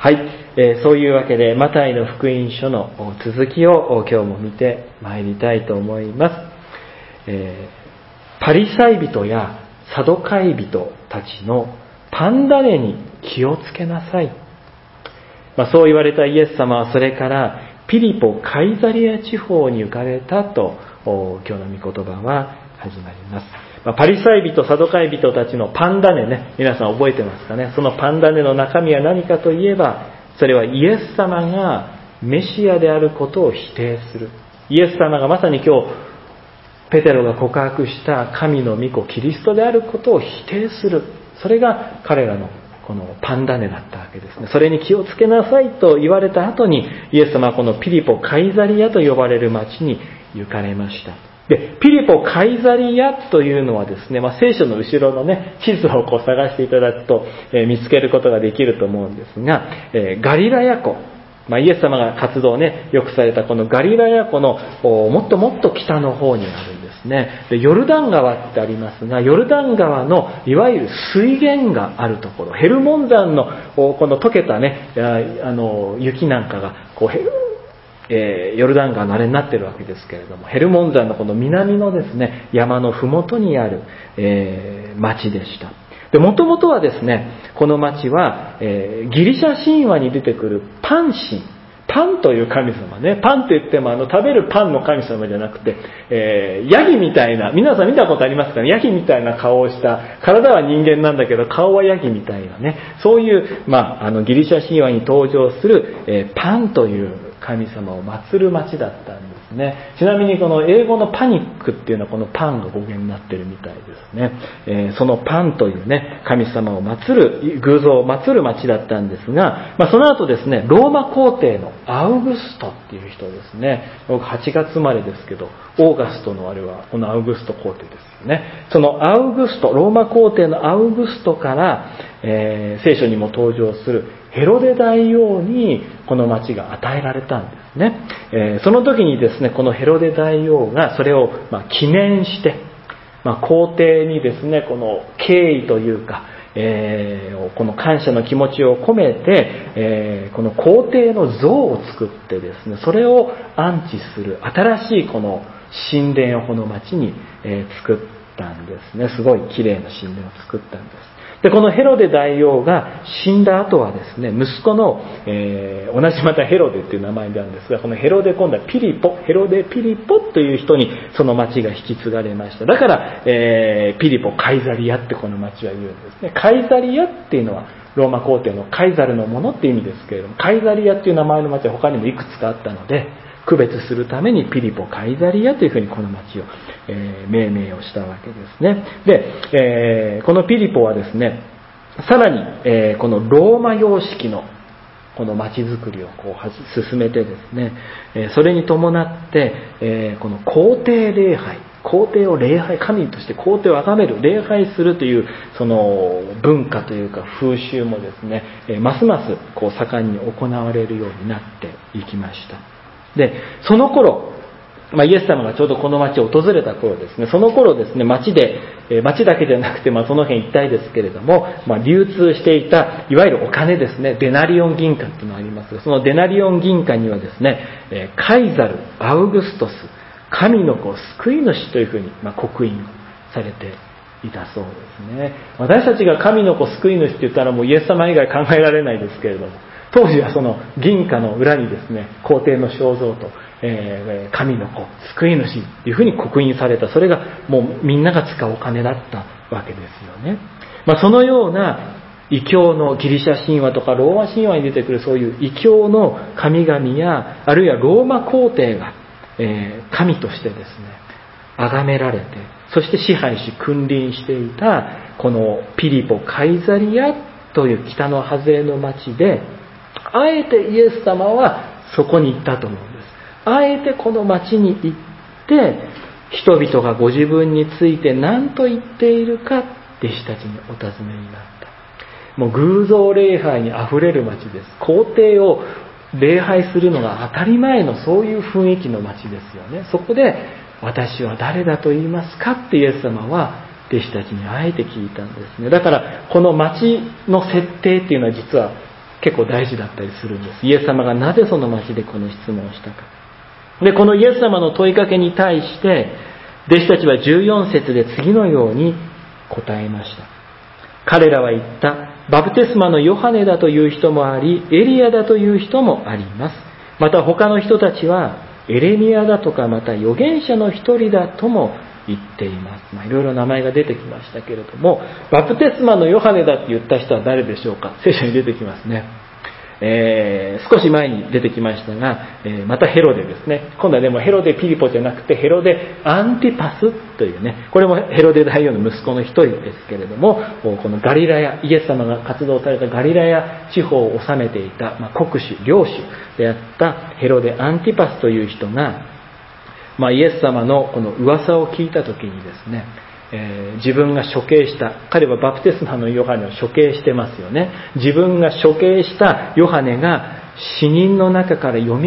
はい、そういうわけでマタイの福音書の続きを今日も見てまいりたいと思います。パリサイ人やサドカイ人たちのパン種に気をつけなさい。そう言われたイエス様はそれからピリポ・カイザリア地方に行かれたと今日の御言葉は始まります。パリサイ人、サドカイ人たちのパン種ね、皆さん覚えてますかね。そのパン種の中身は何かといえば、それはイエス様がメシアであることを否定する。イエス様がまさに今日ペテロが告白した神の御子キリストであることを否定する。それが彼らのこのパン種だったわけですね。それに気をつけなさいと言われた後に、イエス様はこのピリポ・カイザリアと呼ばれる町に行かれました。で、ピリポ・カイザリアというのはですね、聖書の後ろのね、地図を探していただくと、見つけることができると思うんですが、ガリラヤ湖、イエス様が活動をね、よくされたこのガリラヤ湖のもっともっと北の方にあるんですね。で、ヨルダン川ってありますが、ヨルダン川のいわゆる水源があるところ、ヘルモン山のこの溶けたね、雪なんかがヨルダン川のあれになっているわけですけれども、ヘルモン山のこの南のですね、山のふもとにある、町でした。で、もともとはですね、この町は、ギリシャ神話に出てくるパン神、パンという神様ね。パンと言っても食べるパンの神様じゃなくて、ヤギみたいな、皆さん見たことありますかね。ヤギみたいな顔をした、体は人間なんだけど顔はヤギみたいなね。そういう、ギリシャ神話に登場する、パンという神様を祀る町だったんですね。ちなみにこの英語のパニックっていうのはこのパンが語源になってるみたいですね。そのパンというね、神様を祀る、偶像を祀る町だったんですが、その後ですね、ローマ皇帝のアウグストっていう人ですね。僕8月生まれですけど、オーガストのあれはこのアウグスト皇帝ですよね。そのアウグスト、ローマ皇帝のアウグストから、聖書にも登場するヘロデ大王にこの町が与えられたんですね。その時にですね、このヘロデ大王がそれを記念して、皇帝にですね、この敬意というか、この感謝の気持ちを込めて、この皇帝の像を作ってですね、それを安置する新しいこの神殿をこの町に作ったんですね。すごい綺麗な神殿を作ったんです。で、このヘロデ大王が死んだ後はですね、息子の、同じまたヘロデっていう名前なんですが、このヘロデ今度はヘロデピリポという人にその町が引き継がれました。だから、ピリポ・カイザリアってこの町は言うんですね。カイザリアっていうのはローマ皇帝のカイザルのものっていう意味ですけれども、カイザリアっていう名前の町は他にもいくつかあったので、区別するためにピリポ・カイザリアというふうにこの町を、命名をしたわけですね。で、このピリポはですね、さらに、このローマ様式のこの町づくりを進めてですね、それに伴って、この皇帝礼拝、皇帝を礼拝、神として皇帝を崇める、礼拝するというその文化というか風習もですね、ますます盛んに行われるようになっていきました。で、その頃、イエス様がちょうどこの町を訪れた頃ですね、その頃ですね、町だけじゃなくて、その辺一帯ですけれども、流通していた、いわゆるお金ですね、デナリオン銀貨っていうのがありますが、そのデナリオン銀貨にはですね、カイザル、アウグストス、神の子、救い主というふうに、刻印されていたそうですね。私たちが神の子、救い主って言ったらもうイエス様以外考えられないですけれども、当時はその銀貨の裏にですね、皇帝の肖像と、神の子、救い主っていうふうに刻印された、それがもうみんなが使うお金だったわけですよね。そのような異教のギリシャ神話とかローマ神話に出てくるそういう異教の神々や、あるいはローマ皇帝が、神としてですね、崇められて、そして支配し君臨していたこのピリポ・カイザリアという北の外れの町で、あえてイエス様はそこに行ったと思うんです。あえてこの町に行って、人々がご自分について何と言っているか、弟子たちにお尋ねになった。もう偶像礼拝にあふれる町です。皇帝を礼拝するのが当たり前のそういう雰囲気の町ですよね。そこで、私は誰だと言いますかってイエス様は弟子たちにあえて聞いたんですね。だからこの町の設定っていうのは実は結構大事だったりするんです。イエス様がなぜその町でこの質問をしたか。で、このイエス様の問いかけに対して弟子たちは14節で次のように答えました。彼らは言った。バプテスマのヨハネだという人もあり、エリアだという人もあります。また他の人たちはエレミアだとか、また預言者の一人だとも言っています。いろいろ名前が出てきましたけれども、バプテスマのヨハネだって言った人は誰でしょうか。聖書に出てきますね。少し前に出てきましたが、またヘロデですね。今度はでもヘロデピリポじゃなくてヘロデアンティパスというね、これもヘロデ大王の息子の一人ですけれども、このガリラヤ、イエス様が活動されたガリラヤ地方を治めていた、国主領主であったヘロデアンティパスという人が、イエス様のこの噂を聞いた時にですね、自分が処刑した、彼はバプテスマのヨハネを処刑してますよね。自分が処刑したヨハネが死人の中から蘇った。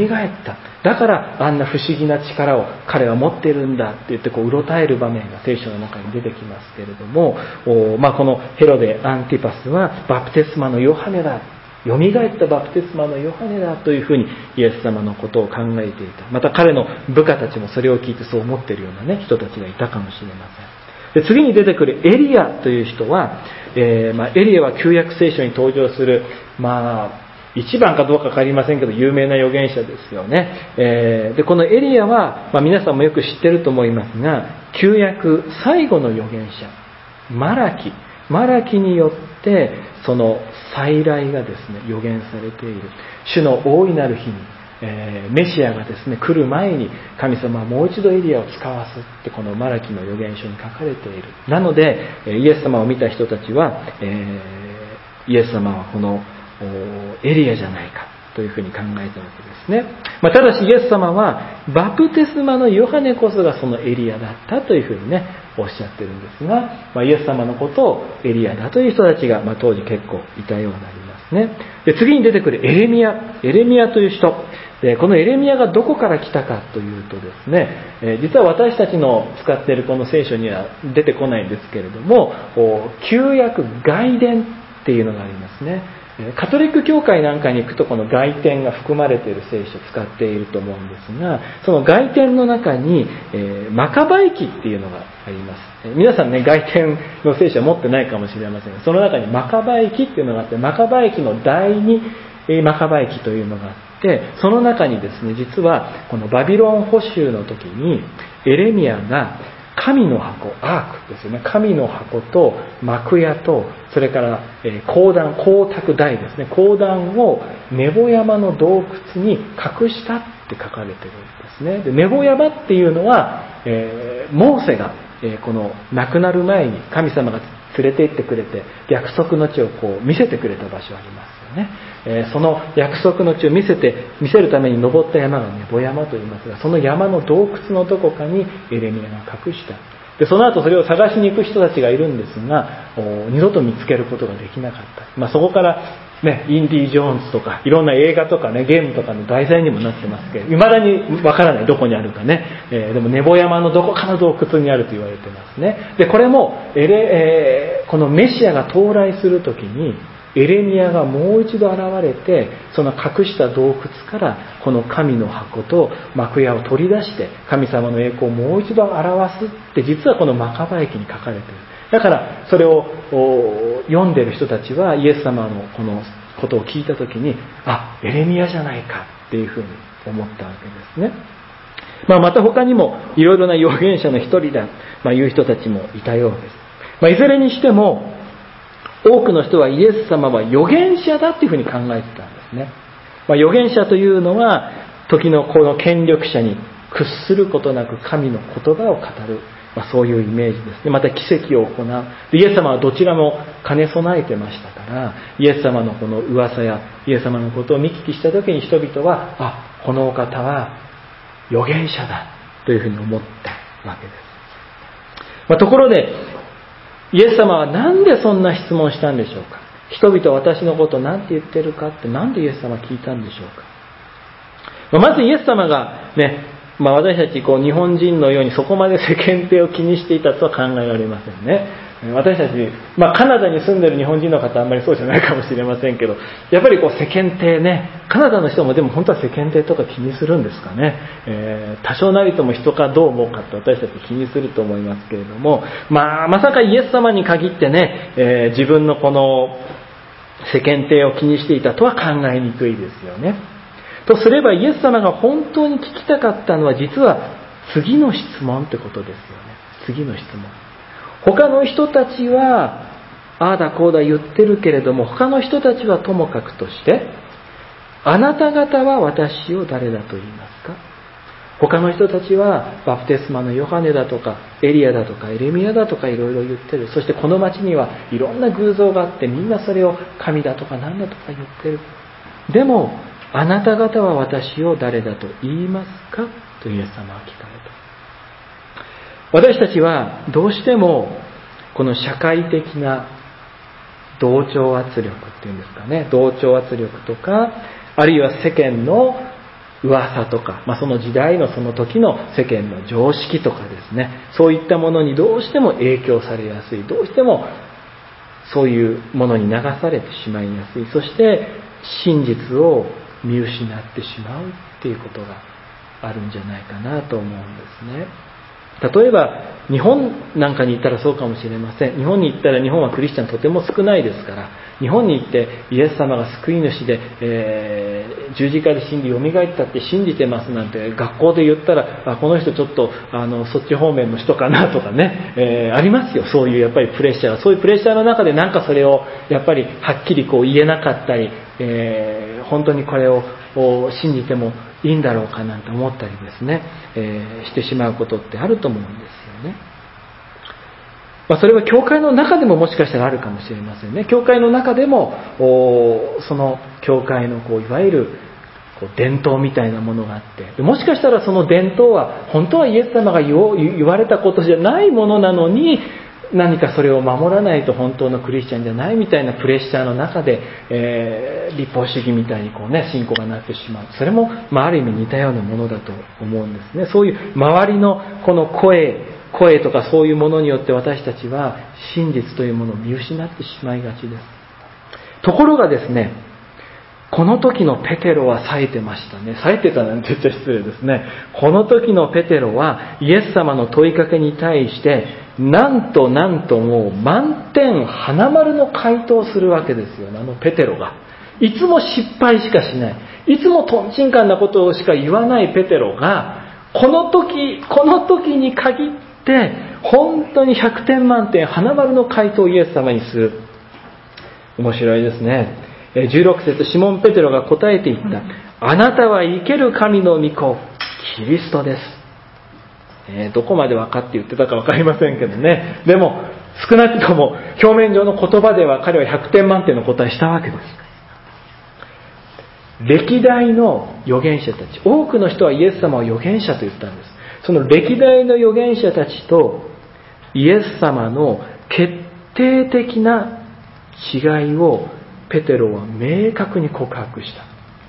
だからあんな不思議な力を彼は持っているんだって言ってうろたえる場面が聖書の中に出てきますけれども、このヘロデ・アンティパスはバプテスマのヨハネだ、蘇ったバプテスマのヨハネだというふうにイエス様のことを考えていた。また彼の部下たちもそれを聞いてそう思っているようなね、人たちがいたかもしれません。で、次に出てくるエリアという人は、エリアは旧約聖書に登場する、一番かどうかわかりませんけど有名な預言者ですよね。でこのエリアは、皆さんもよく知ってると思いますが、旧約最後の預言者マラキによってその再来がですね預言されている。主の大いなる日にメシアがですね来る前に神様はもう一度エリアを使わすってこのマラキの預言書に書かれている。なのでイエス様を見た人たちは、イエス様はこのエリアじゃないかというふうに考えたわけですね。ただしイエス様はバプテスマのヨハネこそがそのエリアだったというふうにねおっしゃってるんですが、イエス様のことをエリアだという人たちが、当時結構いたようになりますね。で次に出てくるエレミアという人で、このエレミアがどこから来たかというとですね、実は私たちの使っているこの聖書には出てこないんですけれども、旧約外伝っていうのがありますね。カトリック教会なんかに行くとこの外典が含まれている聖書を使っていると思うんですが、その外典の中に、マカバイ記っていうのがあります。皆さんね、外典の聖書は持ってないかもしれませんが、その中にマカバイ記っていうのがあって、マカバイ記の第2マカバイ記というのがあって、その中にですね、実はこのバビロン捕囚の時にエレミアが神の箱、アークですよね。神の箱と幕屋と、それから光沢台ですね。光壇をネボ山の洞窟に隠したって書かれてるんですね。でネボ山っていうのは、モーセがこの亡くなる前に神様が連れて行ってくれて約束の地を見せてくれた場所ありますよね。その約束の地を見せるために登った山がネボ山と言いますが、その山の洞窟のどこかにエレミアが隠した。でその後それを探しに行く人たちがいるんですが、二度と見つけることができなかった。そこからね、インディ・ジョーンズとかいろんな映画とかね、ゲームとかの題材にもなってますけど、未だにわからないどこにあるかね、でもネボ山のどこかの洞窟にあると言われてますね。でこれもこのメシアが到来するときにエレミアがもう一度現れて、その隠した洞窟からこの神の箱と幕屋を取り出して神様の栄光をもう一度表すって実はこのマカバイ記に書かれている。だからそれを読んでいる人たちはイエス様のこのことを聞いたときに、エレミアじゃないかっていうふうに思ったわけですね。また他にもいろいろな預言者の一人だ、いう人たちもいたようです。いずれにしても多くの人はイエス様は預言者だっていうふうに考えてたんですね。預言者というのは時のこの権力者に屈することなく神の言葉を語る、そういうイメージですね。また奇跡を行う。イエス様はどちらも兼ね備えてましたから、イエス様のこの噂やイエス様のことを見聞きした時に人々は、このお方は預言者だというふうに思ったわけです。ところでイエス様はなんでそんな質問したんでしょうか。人々は私のことを何て言ってるかってなんでイエス様は聞いたんでしょうか。まずイエス様がね、私たち日本人のようにそこまで世間体を気にしていたとは考えられませんね。 私たち、カナダに住んでる日本人の方はあんまりそうじゃないかもしれませんけど、やっぱり世間体ね、カナダの人もでも本当は世間体とか気にするんですかね。多少なりとも人がどう思うかって私たち気にすると思いますけれども、まさかイエス様に限ってね、自分のこの世間体を気にしていたとは考えにくいですよね。とすればイエス様が本当に聞きたかったのは実は次の質問ってことですよね。次の質問。他の人たちはああだこうだ言ってるけれども、他の人たちはともかくとして、あなた方は私を誰だと言いますか？他の人たちはバプテスマのヨハネだとかエリアだとかエレミヤだとかいろいろ言ってる。そしてこの町にはいろんな偶像があって、みんなそれを神だとか何だとか言ってる。でもあなた方は私を誰だと言いますか？とイエス様は聞かれた。私たちはどうしてもこの社会的な同調圧力っていうんですかね、同調圧力とか、あるいは世間の噂とか、その時代のその時の世間の常識とかですね、そういったものにどうしても影響されやすい、どうしてもそういうものに流されてしまいやすい、そして真実を見失ってしまうっていうことがあるんじゃないかなと思うんですね。例えば日本なんかに行ったらそうかもしれません。日本に行ったら、日本はクリスチャンとても少ないですから、日本に行ってイエス様が救い主で、十字架で死んで蘇ったって信じてますなんて学校で言ったら、この人ちょっとそっち方面の人かなとかね、ありますよ。そういうやっぱりプレッシャー、そういうプレッシャーの中でなんかそれをやっぱりはっきり言えなかったり、本当にこれを信じてもいいんだろうかなんて思ったりですね、してしまうことってあると思うんですよね。それは教会の中でももしかしたらあるかもしれませんね。教会の中でもその教会のいわゆる伝統みたいなものがあって、もしかしたらその伝統は本当はイエス様が言われたことじゃないものなのに、何かそれを守らないと本当のクリスチャンじゃないみたいなプレッシャーの中で、立法主義みたいに信仰がなってしまう。それも、ある意味似たようなものだと思うんですね。そういう周りのこの声とかそういうものによって私たちは真実というものを見失ってしまいがちです。ところがですね、この時のペテロは冴えてましたね。冴えてたなんて言っちゃ失礼ですね。この時のペテロはイエス様の問いかけに対してなんともう満点花丸の回答をするわけですよ。ペテロがいつも失敗しかしない、いつもとんちんかんなことしか言わないペテロがこの時に限って本当に100点満点花丸の回答をイエス様にする。面白いですね。16節、シモン・ペテロが答えていった。あなたは生ける神の御子、キリストです。どこまで分かって言ってたか分かりませんけどね。でも少なくとも表面上の言葉では彼は100点満点の答えしたわけです。歴代の預言者たち、多くの人はイエス様を預言者と言ったんです。その歴代の預言者たちとイエス様の決定的な違いをペテロは明確に告白した。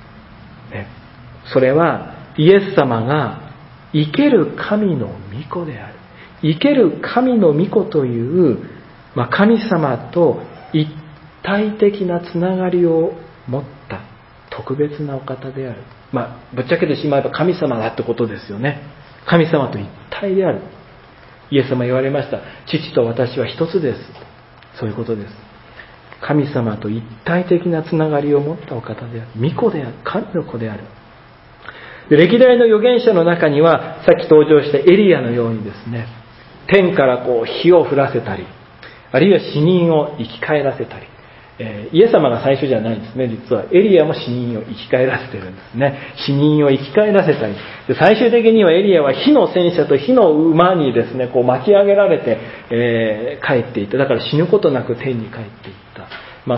それはイエス様が生ける神の御子である。生ける神の御子という、神様と一体的なつながりを持った特別なお方である。ぶっちゃけてしまえば神様だってことですよね。神様と一体である。イエス様言われました。父と私は一つです。そういうことです。神様と一体的なつながりを持ったお方である。御子である。神の子である。で、歴代の預言者の中には、さっき登場したエリアのようにですね、天から火を降らせたり、あるいは死人を生き返らせたり、イエス様が最初じゃないんですね。実はエリアも死人を生き返らせてるんですね。死人を生き返らせたり、で最終的にはエリアは火の戦車と火の馬にですね、巻き上げられて、帰っていった。だから死ぬことなく天に帰っていった。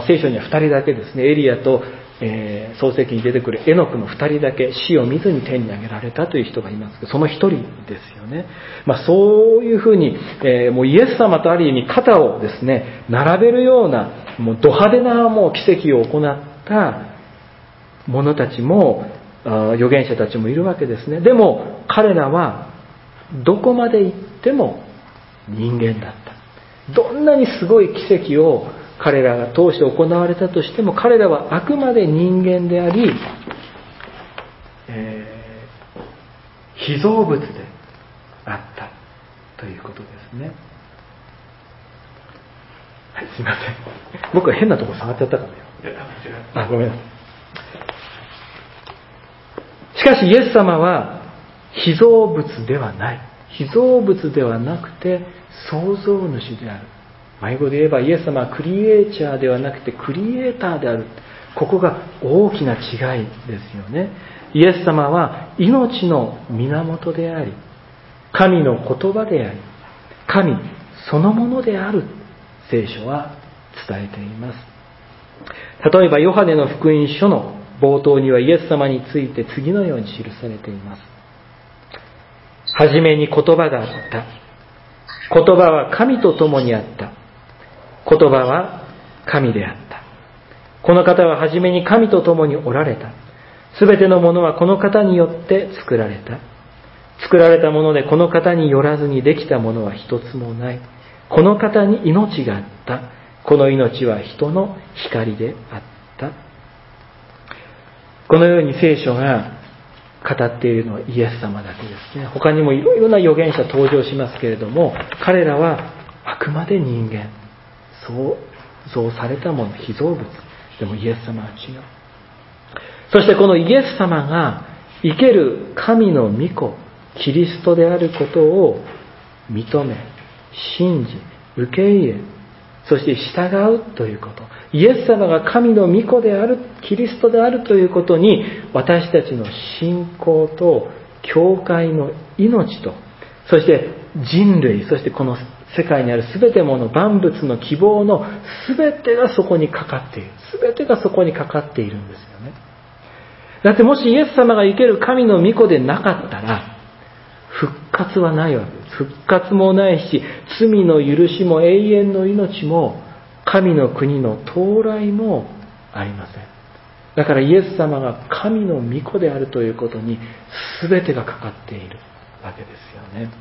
聖書には2人だけですね。エリアと、創世記に出てくるエノクの2人だけ死を見ずに天に上げられたという人がいますけど、その1人ですよね。そういうふうに、もうイエス様とある意味肩をですね並べるようなもうド派手なもう奇跡を行った者たちも預言者たちもいるわけですね。でも彼らはどこまで行っても人間だった。 どんなにすごい奇跡を彼らが通して行われたとしても、彼らはあくまで人間であり、被造物であったということですね。はい、すいません。僕は変なとこ触っちゃったかもよ。ごめんなさい。しかしイエス様は被造物ではない。被造物ではなくて創造主である。英語で言えばイエス様はクリエイチャーではなくてクリエイターである。ここが大きな違いですよね。イエス様は命の源であり、神の言葉であり、神そのものである。聖書は伝えています。例えばヨハネの福音書の冒頭にはイエス様について次のように記されています。はじめに言葉があった。言葉は神と共にあった。言葉は神であった。この方ははじめに神と共におられた。すべてのものはこの方によって作られた。作られたものでこの方によらずにできたものは一つもない。この方に命があった。この命は人の光であった。このように聖書が語っているのはイエス様だけですね。他にもいろいろな預言者登場しますけれども、彼らはあくまで人間、創造されたもの、被造物。でもイエス様は違う。そしてこのイエス様が生ける神の御子、キリストであることを認め、信じ、受け入れ、そして従うということ。イエス様が神の御子である、キリストであるということに、私たちの信仰と、教会の命と、そして人類、そしてこの世界にあるすべてもの万物の希望のすべてがそこにかかっている。すべてがそこにかかっているんですよね。だってもしイエス様が生ける神の御子でなかったら、復活はないわけです。復活もないし、罪の許しも永遠の命も、神の国の到来もありません。だからイエス様が神の御子であるということに全てがかかっているわけですよね。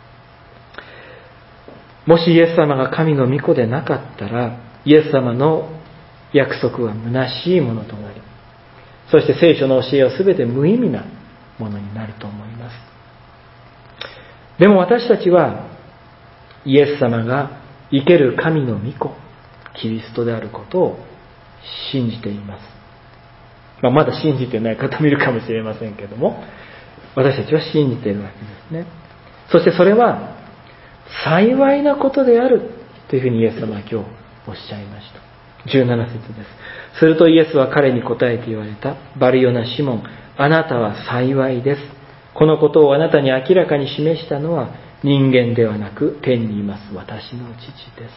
もしイエス様が神の御子でなかったら、イエス様の約束は虚しいものとなり、そして聖書の教えは全て無意味なものになると思います。でも私たちはイエス様が生ける神の御子、キリストであることを信じています。まだ信じてない方もいるかもしれませんけれども、私たちは信じているわけですね。そしてそれは幸いなことであるというふうにイエス様は今日おっしゃいました。17節です。するとイエスは彼に答えて言われた。バルヨナシモン、あなたは幸いです。このことをあなたに明らかに示したのは人間ではなく天にいます私の父です。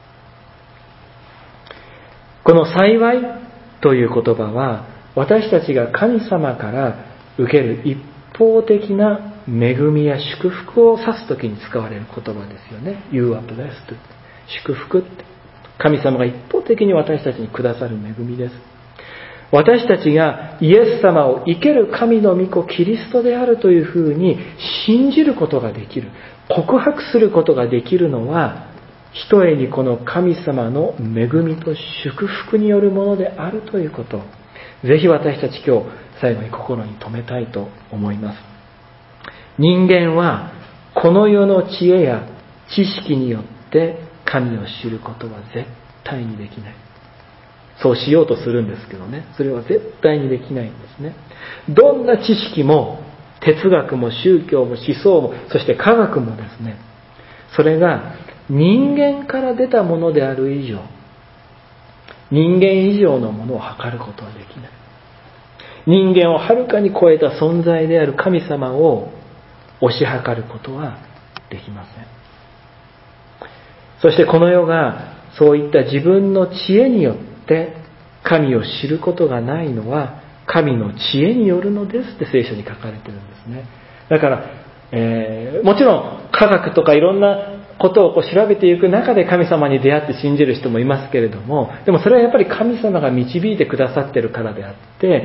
この幸いという言葉は私たちが神様から受ける一方的な恵みや祝福を指すときに使われる言葉ですよね。You are blessed。祝福って。神様が一方的に私たちにくださる恵みです。私たちがイエス様を生ける神の御子キリストであるというふうに信じることができる。告白することができるのは、ひとえにこの神様の恵みと祝福によるものであるということを、ぜひ私たち今日最後に心に留めたいと思います。人間はこの世の知恵や知識によって神を知ることは絶対にできない。そうしようとするんですけどね、それは絶対にできないんですね。どんな知識も哲学も宗教も思想も、そして科学もですね、それが人間から出たものである以上、人間以上のものを測ることはできない。人間をはるかに超えた存在である神様を推し量ることはできません。そしてこの世がそういった自分の知恵によって神を知ることがないのは神の知恵によるのですって聖書に書かれているんですね。だから、もちろん科学とかいろんなことを調べていく中で神様に出会って信じる人もいますけれども、でもそれはやっぱり神様が導いてくださっているからであって、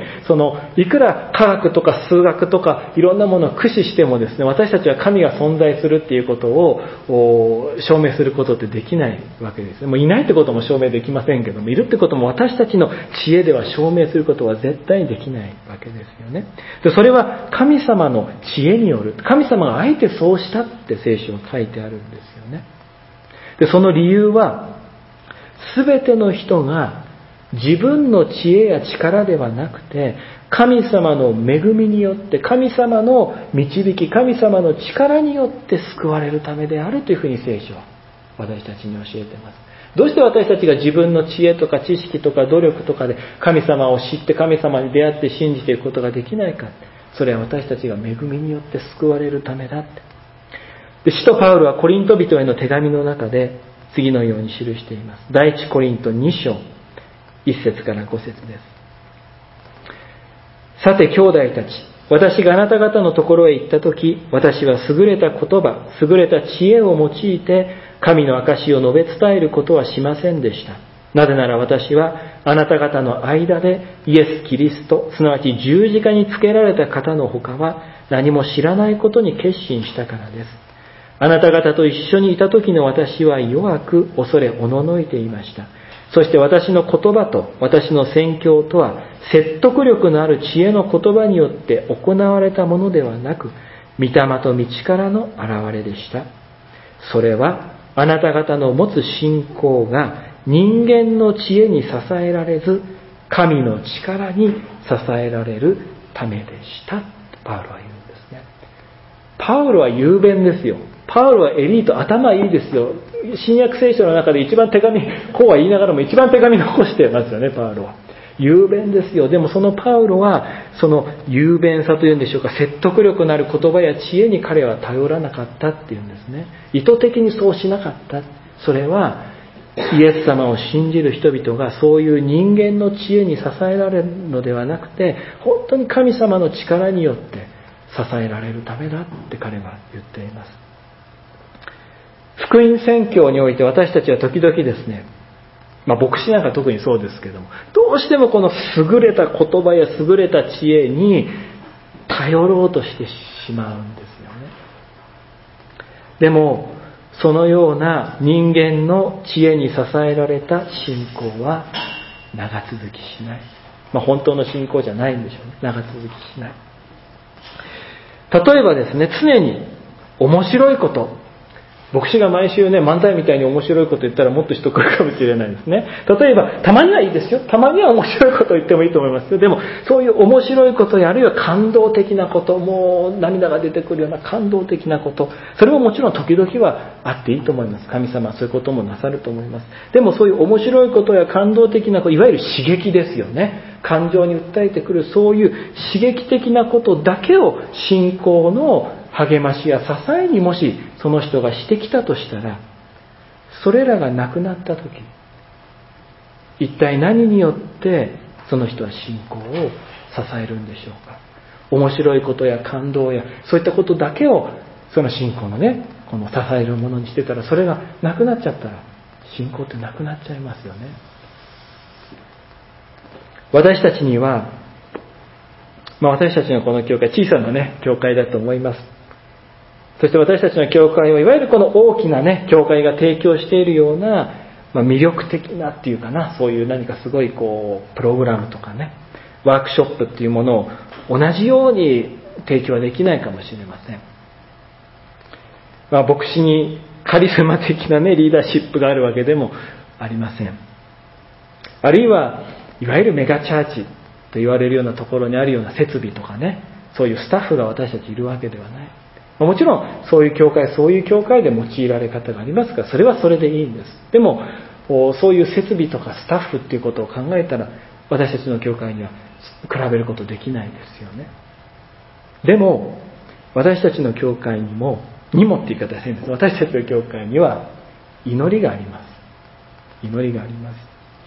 いくら科学とか数学とかいろんなものを駆使してもですね、私たちは神が存在するっていうことを証明することってできないわけですね。もういないってことも証明できませんけども、いるってことも私たちの知恵では証明することは絶対できないわけですよね。で、それは神様の知恵による、神様があえてそうしたって聖書は書いてあるんですよね。で、その理由は、すべての人が自分の知恵や力ではなくて、神様の恵みによって、神様の導き、神様の力によって救われるためであるというふうに聖書は私たちに教えています。どうして私たちが自分の知恵とか知識とか努力とかで神様を知って神様に出会って信じていくことができないか。それは私たちが恵みによって救われるためだって。で、使徒パウロはコリント人への手紙の中で次のように記しています。第一コリント2章1節から5節です。さて兄弟たち、私があなた方のところへ行ったとき、私は優れた言葉、優れた知恵を用いて神の証を述べ伝えることはしませんでした。なぜなら私はあなた方の間でイエス・キリスト、すなわち十字架につけられた方の他は何も知らないことに決心したからです。あなた方と一緒にいた時の私は弱く恐れおののいていました。そして私の言葉と私の宣教とは説得力のある知恵の言葉によって行われたものではなく、御霊と道からの現れでした。それはあなた方の持つ信仰が人間の知恵に支えられず、神の力に支えられるためでした。パウロは言うんですね。パウロは雄弁ですよ。パウロはエリート、頭いいですよ。新約聖書の中で一番手紙、こうは言いながらも一番手紙残してますよね、パウロは。雄弁ですよ。でもそのパウロは、その雄弁さというんでしょうか、説得力のある言葉や知恵に彼は頼らなかったっていうんですね。意図的にそうしなかった。それは、イエス様を信じる人々がそういう人間の知恵に支えられるのではなくて、本当に神様の力によって支えられるためだって彼は言っています。福音宣教において私たちは時々ですね、牧師なんか特にそうですけども、どうしてもこの優れた言葉や優れた知恵に頼ろうとしてしまうんですよね。でもそのような人間の知恵に支えられた信仰は長続きしない。本当の信仰じゃないんでしょうね。長続きしない。例えばですね、常に面白いこと、牧師が毎週ね、漫才みたいに面白いこと言ったらもっと人来るかもしれないですね。例えば、たまにはいいですよ。たまには面白いことを言ってもいいと思いますよ。でも、そういう面白いことや、あるいは感動的なこと、もう涙が出てくるような感動的なこと、それももちろん時々はあっていいと思います。神様はそういうこともなさると思います。でもそういう面白いことや感動的なこと、いわゆる刺激ですよね。感情に訴えてくるそういう刺激的なことだけを信仰の励ましや支えにもしその人がしてきたとしたら、それらがなくなった時、一体何によってその人は信仰を支えるんでしょうか。面白いことや感動やそういったことだけをその信仰のね、この支えるものにしてたら、それがなくなっちゃったら信仰ってなくなっちゃいますよね。私たちには、私たちのこの教会、小さなね、教会だと思います。そして私たちの教会は、いわゆるこの大きなね、教会が提供しているような、魅力的なっていうかな、そういう何かすごいプログラムとかね、ワークショップっていうものを同じように提供はできないかもしれません。牧師にカリスマ的なね、リーダーシップがあるわけでもありません。あるいは、いわゆるメガチャーチと言われるようなところにあるような設備とかね、そういうスタッフが私たちいるわけではない。もちろんそういう教会で用いられ方がありますが、それはそれでいいんです。でもそういう設備とかスタッフっていうことを考えたら、私たちの教会には比べることできないですよね。でも私たちの教会にもって言い方は変です。私たちの教会には祈りがあります。祈りがあります。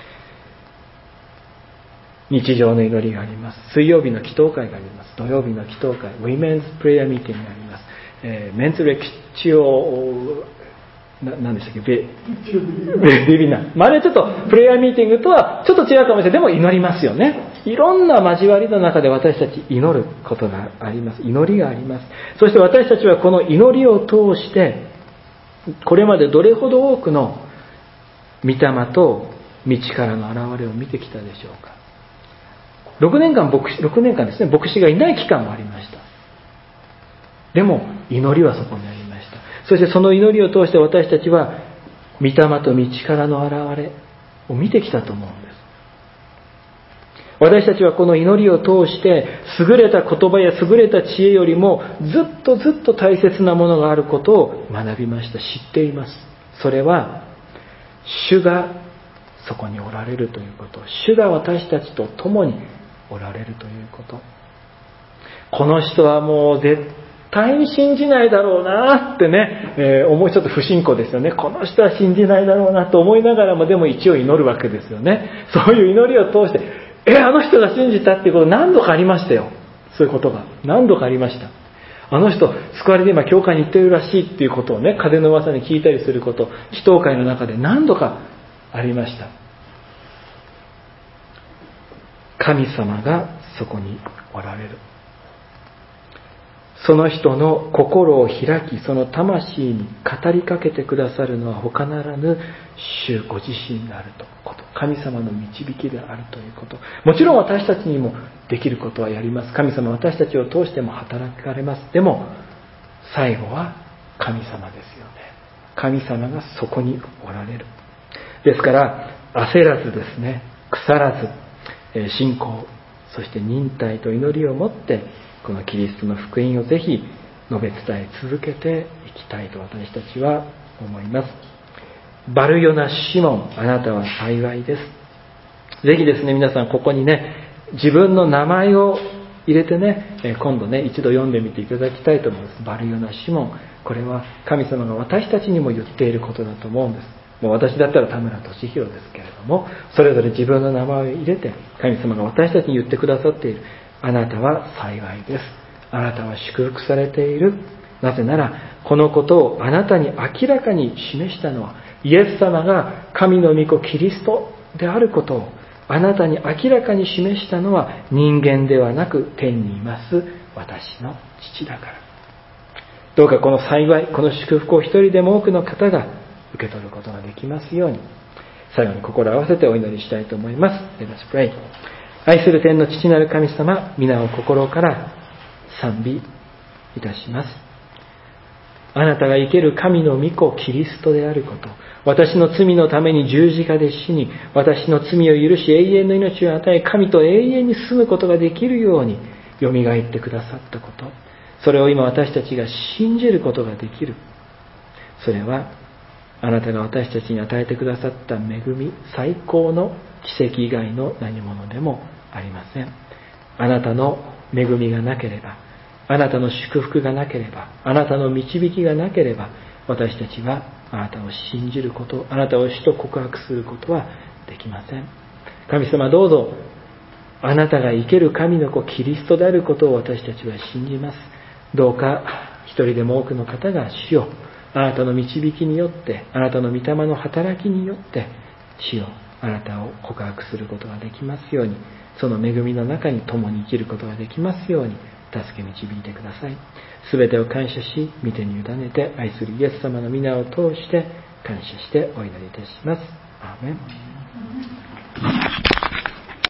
日常の祈りがあります。水曜日の祈祷会があります。土曜日の祈祷会、ウィメンズプレイヤーミーティングがあります。メンズレクチオ何でしたっけ、ベビナ。あれはちょっとプレイヤーミーティングとはちょっと違うかもしれない。でも祈りますよね。いろんな交わりの中で私たち祈ることがあります。祈りがあります。そして私たちはこの祈りを通して、これまでどれほど多くの御霊と道からの現れを見てきたでしょうか。6年間ですね、牧師がいない期間もありました。でも祈りはそこにありました。そしてその祈りを通して私たちは御霊と道からの現れを見てきたと思うんです。私たちはこの祈りを通して優れた言葉や優れた知恵よりもずっと大切なものがあることを学びました。知っています。それは主がそこにおられるということ、主が私たちと共におられるということ。この人はもう絶対に信じないだろうなってね、思いちょっと不信仰ですよね。この人は信じないだろうなと思いながらも、でも一応祈るわけですよね。そういう祈りを通して、あの人が信じたっていうこと何度かありましたよ。そういうことが何度かありました。あの人救われて今教会に行ってるらしいっていうことをね、風の噂に聞いたりすること、祈祷会の中で何度かありました。神様がそこにおられる。その人の心を開き、その魂に語りかけてくださるのは他ならぬ主ご自身であるということ。神様の導きであるということ。もちろん私たちにもできることはやります。神様は私たちを通しても働かれます。でも最後は神様ですよね。神様がそこにおられる。ですから焦らずですね、腐らず、信仰、そして忍耐と祈りを持ってこのキリストの福音をぜひ述べ伝え続けていきたいと私たちは思います。バルヨナ・シモン、あなたは幸いです。ぜひですね、皆さんここにね、自分の名前を入れてね、今度ね、一度読んでみていただきたいと思います。バルヨナ・シモン、これは神様が私たちにも言っていることだと思うんです。もう私だったら田村俊弘ですけれども、それぞれ自分の名前を入れて神様が私たちに言ってくださっている。あなたは幸いです。あなたは祝福されている。なぜならこのことをあなたに明らかに示したのはイエス様が神の御子キリストであることをあなたに明らかに示したのは人間ではなく天にいます私の父だから。どうかこの幸い、この祝福を一人でも多くの方が受け取ることができますように、最後に心を合わせてお祈りしたいと思います。Let us pray。愛する天の父なる神様、皆を心から賛美いたします。あなたが生ける神の御子キリストであること、私の罪のために十字架で死に、私の罪を許し永遠の命を与え、神と永遠に住むことができるようによみがえってくださったこと、それを今私たちが信じることができる。それはあなたが私たちに与えてくださった恵み、最高の奇跡以外の何者でもありません。あなたの恵みがなければ、あなたの祝福がなければ、あなたの導きがなければ、私たちはあなたを信じること、あなたを主と告白することはできません。神様、どうぞあなたが生ける神の子キリストであることを私たちは信じます。どうか一人でも多くの方が主よ、あなたの導きによって、あなたの御霊の働きによって主よ、あなたを告白することができますように、その恵みの中に共に生きることができますように助け導いてください。すべてを感謝し、御手に委ねて愛するイエス様の皆を通して感謝してお祈りいたします。アーメン。